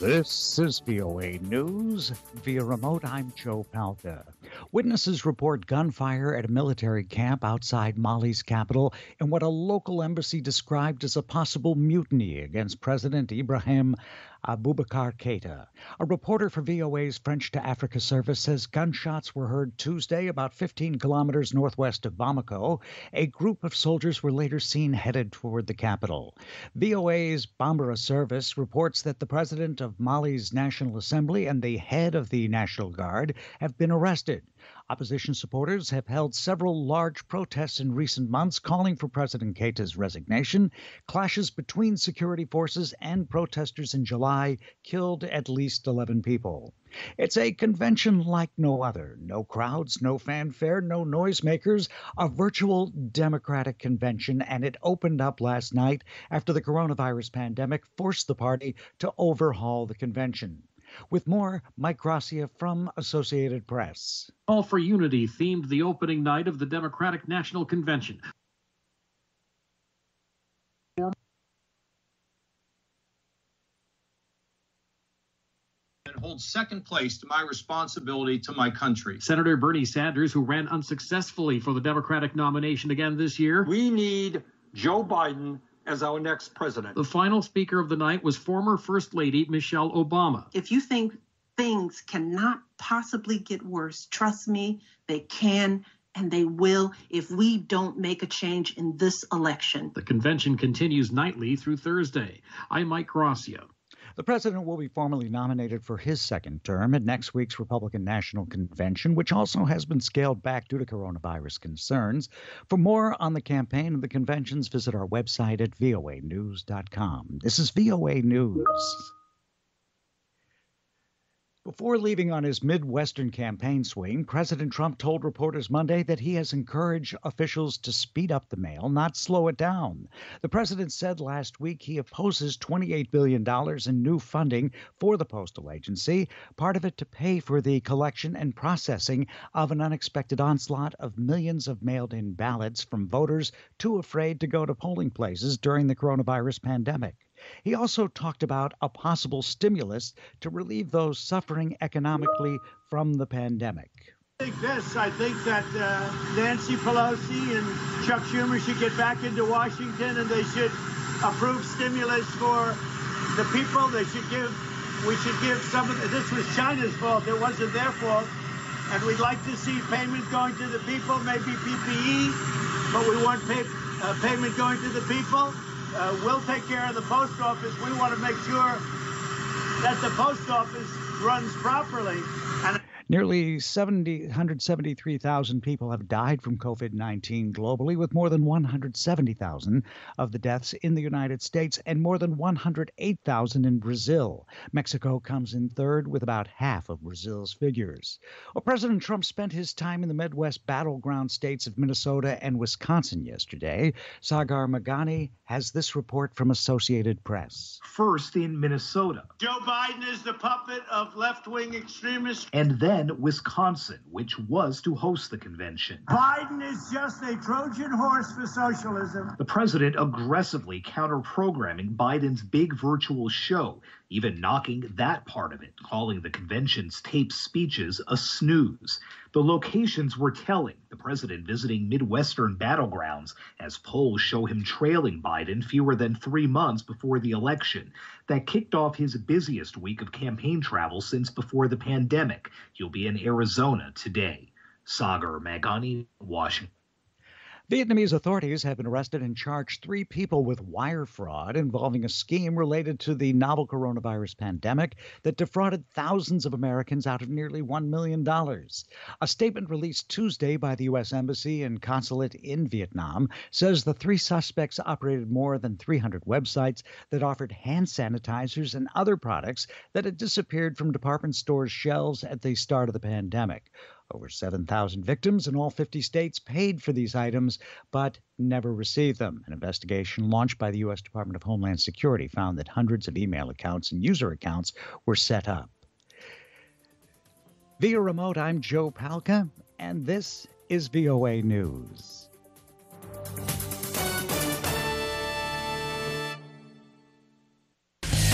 This is VOA News. Via remote, I'm Joe Palca. Witnesses report gunfire at a military camp outside Mali's capital in what a local embassy described as a possible mutiny against President Ibrahim Boubacar Keita. A reporter for VOA's French to Africa service says gunshots were heard Tuesday about 15 kilometers northwest of Bamako. A group of soldiers were later seen headed toward the capital. VOA's Bambara service reports that the president of Mali's National Assembly and the head of the National Guard have been arrested. Opposition supporters have held several large protests in recent months calling for President Keita's resignation. Clashes between security forces and protesters in July killed at least 11 people. It's a convention like no other. No crowds, no fanfare, no noisemakers. A virtual democratic convention, and it opened up last night after the coronavirus pandemic forced the party to overhaul the convention. With more, Mike Gracia from Associated Press. All for Unity themed the opening night of the Democratic National Convention. And holds second place to my responsibility to my country. Senator Bernie Sanders, who ran unsuccessfully for the Democratic nomination again this year. We need Joe Biden as our next president. The final speaker of the night was former First Lady Michelle Obama. If you think things cannot possibly get worse, trust me, they can and they will if we don't make a change in this election. The convention continues nightly through Thursday. I'm Mike Gracia. The president will be formally nominated for his second term at next week's Republican National Convention, which also has been scaled back due to coronavirus concerns. For more on the campaign and the conventions, visit our website at voanews.com. This is VOA News. Before leaving on his Midwestern campaign swing, President Trump told reporters Monday that he has encouraged officials to speed up the mail, not slow it down. The president said last week he opposes $28 billion in new funding for the postal agency, part of it to pay for the collection and processing of an unexpected onslaught of millions of mailed-in ballots from voters too afraid to go to polling places during the coronavirus pandemic. He also talked about a possible stimulus to relieve those suffering economically from the pandemic. I think that Nancy Pelosi and Chuck Schumer should get back into Washington and they should approve stimulus for the people. We should give some of this was China's fault. It wasn't their fault. And we'd like to see payment going to the people, maybe PPE, but we want payment going to the people. We'll take care of the post office. We want to make sure that the post office runs properly. Nearly 173,000 people have died from COVID-19 globally, with more than 170,000 of the deaths in the United States and more than 108,000 in Brazil. Mexico comes in third with about half of Brazil's figures. Well, President Trump spent his time in the Midwest battleground states of Minnesota and Wisconsin yesterday. Sagar Meghani has this report from Associated Press. First in Minnesota. Joe Biden is the puppet of left-wing extremists. And then Wisconsin, which was to host the convention. Biden is just a Trojan horse for socialism. The president aggressively counter-programming Biden's big virtual show, even knocking that part of it, calling the convention's taped speeches a snooze. The locations were telling, the president visiting Midwestern battlegrounds as polls show him trailing Biden fewer than 3 months before the election. That kicked off his busiest week of campaign travel since before the pandemic. He'll be in Arizona today. Sagar Meghani, Washington. Vietnamese authorities have been arrested and charged 3 people with wire fraud involving a scheme related to the novel coronavirus pandemic that defrauded thousands of Americans out of nearly $1 million. A statement released Tuesday by the U.S. Embassy and Consulate in Vietnam says the 3 suspects operated more than 300 websites that offered hand sanitizers and other products that had disappeared from department stores' shelves at the start of the pandemic. Over 7,000 victims in all 50 states paid for these items, but never received them. An investigation launched by the U.S. Department of Homeland Security found that hundreds of email accounts and user accounts were set up. Via remote, I'm Joe Palca, and this is VOA News.